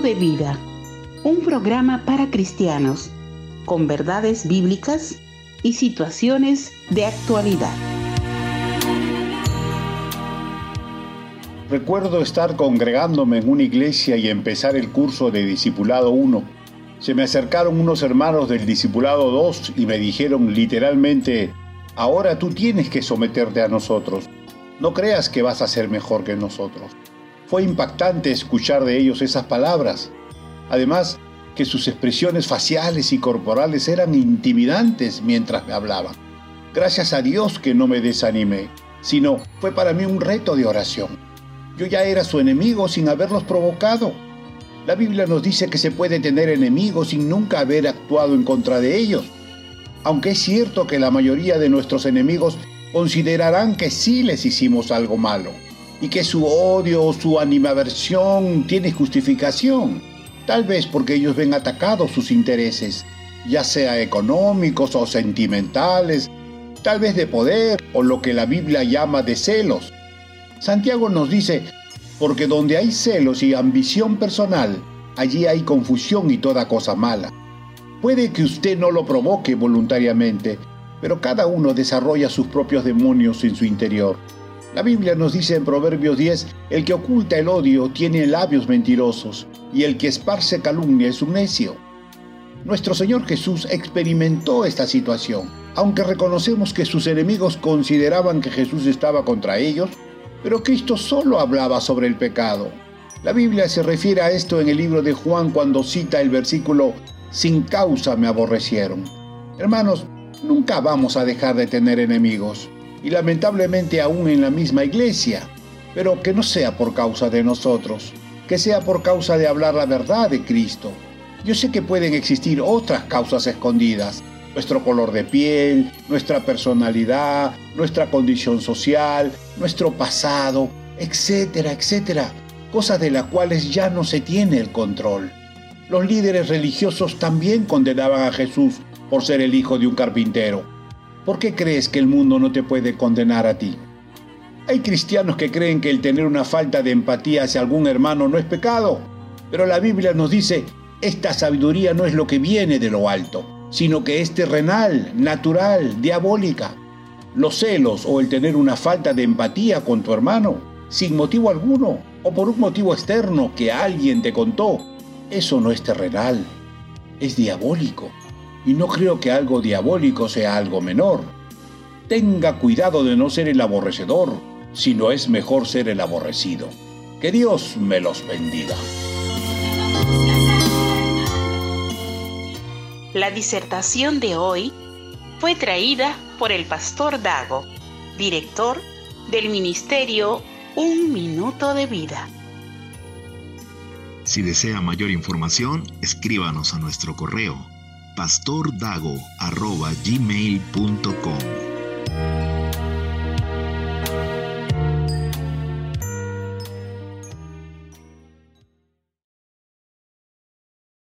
de Vida, un programa para cristianos, con verdades bíblicas y situaciones de actualidad. Recuerdo estar congregándome en una iglesia y empezar el curso de Discipulado 1. Se me acercaron unos hermanos del Discipulado 2 y me dijeron literalmente: ahora tú tienes que someterte a nosotros. No creas que vas a ser mejor que nosotros. Fue impactante escuchar de ellos esas palabras. Además, que sus expresiones faciales y corporales eran intimidantes mientras me hablaban. Gracias a Dios que no me desanimé, sino fue para mí un reto de oración. Yo ya era su enemigo sin haberlos provocado. La Biblia nos dice que se puede tener enemigos sin nunca haber actuado en contra de ellos. Aunque es cierto que la mayoría de nuestros enemigos considerarán que sí les hicimos algo malo y que su odio o su animadversión tiene justificación, tal vez porque ellos ven atacados sus intereses, ya sea económicos o sentimentales, tal vez de poder o lo que la Biblia llama de celos. Santiago nos dice: porque donde hay celos y ambición personal, allí hay confusión y toda cosa mala. Puede que usted no lo provoque voluntariamente, pero cada uno desarrolla sus propios demonios en su interior. La Biblia nos dice en Proverbios 10: el que oculta el odio tiene labios mentirosos, y el que esparce calumnia es un necio. Nuestro Señor Jesús experimentó esta situación, aunque reconocemos que sus enemigos consideraban que Jesús estaba contra ellos, pero Cristo solo hablaba sobre el pecado. La Biblia se refiere a esto en el libro de Juan cuando cita el versículo: sin causa me aborrecieron. Hermanos, nunca vamos a dejar de tener enemigos, y lamentablemente aún en la misma iglesia, pero que no sea por causa de nosotros, que sea por causa de hablar la verdad de Cristo. Yo sé que pueden existir otras causas escondidas: nuestro color de piel, nuestra personalidad, nuestra condición social, nuestro pasado, etcétera, etcétera, cosas de las cuales ya no se tiene el control. Los líderes religiosos también condenaban a Jesús por ser el hijo de un carpintero. ¿Por qué crees que el mundo no te puede condenar a ti? Hay cristianos que creen que el tener una falta de empatía hacia algún hermano no es pecado, pero la Biblia nos dice: esta sabiduría no es lo que viene de lo alto, sino que es terrenal, natural, diabólica. Los celos o el tener una falta de empatía con tu hermano, sin motivo alguno o por un motivo externo que alguien te contó, eso no es terrenal, es diabólico. Y no creo que algo diabólico sea algo menor. Tenga cuidado de no ser el aborrecedor, sino es mejor ser el aborrecido. Que Dios me los bendiga. La disertación de hoy fue traída por el pastor Dago, director del ministerio Un Minuto de Vida. Si desea mayor información, escríbanos a nuestro correo pastordago@gmail.com.